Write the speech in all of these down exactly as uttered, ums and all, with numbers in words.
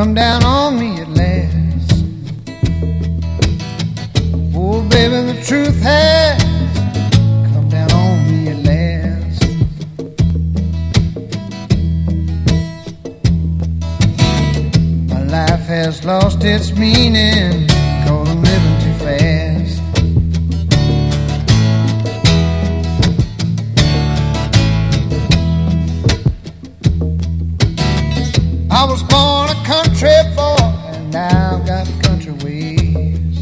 come down on me at last. Oh, baby, the truth has come down on me at last. My life has lost its meaning, 'cause I'm living too fast. I was born a country boy, and now I've got country ways.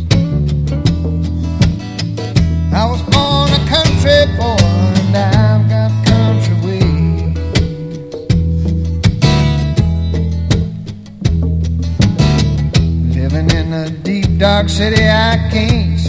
I was born a country boy, and now I've got country ways. Living in a deep dark city I can't